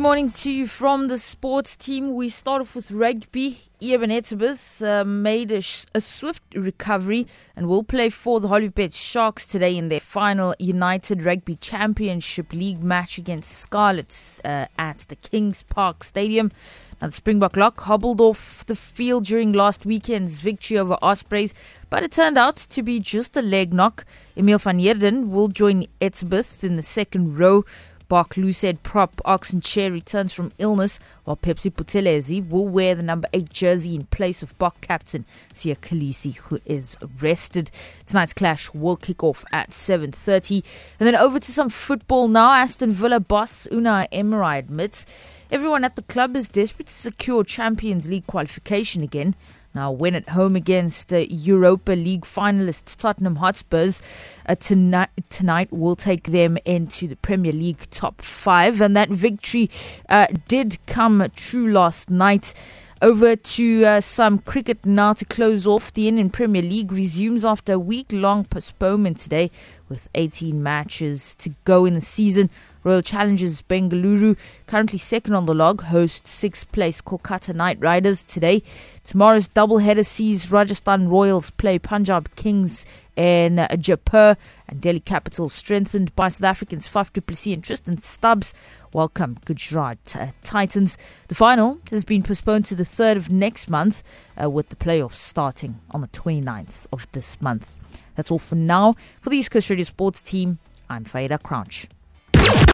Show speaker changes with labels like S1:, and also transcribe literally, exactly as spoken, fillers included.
S1: morning to you from the sports team. We start off with rugby. Eben Etzebeth uh, made a, sh- a swift recovery and will play for the Hollywood Sharks today in their final United Rugby Championship League match against Scarlets uh, at the Kings Park Stadium. Now, the Springbok Lock hobbled off the field during last weekend's victory over Ospreys, but it turned out to be just a leg knock. Emil van Heerden will join Etzebeth in the second row. Bach Lucid prop Oxenchair returns from illness, while Pepsi Buthelezi will wear the number eight jersey in place of Bach captain Siya Kolisi, who is rested. Tonight's clash will kick off at seven thirty. And then over to some football now. Aston Villa boss Unai Emery admits everyone at the club is desperate to secure Champions League qualification again. Now, when at home against the Europa League finalists Tottenham Hotspurs, uh, tonight, tonight will take them into the Premier League top five. And that victory uh, did come true last night. Over to uh, some cricket now to close off. The Indian Premier League resumes after a week-long postponement today with eighteen matches to go in the season. Royal Challengers Bengaluru, currently second on the log, host sixth place Kolkata Knight Riders today. Tomorrow's doubleheader sees Rajasthan Royals play Punjab Kings in uh, Jaipur, and Delhi Capitals, strengthened by South Africans Faf du Plessis and Tristan Stubbs, welcome Gujarat uh, Titans. The final has been postponed to the third of next month, uh, with the playoffs starting on the twenty-ninth of this month. That's all for now. For the East Coast Radio Sports team, I'm Faida Crouch.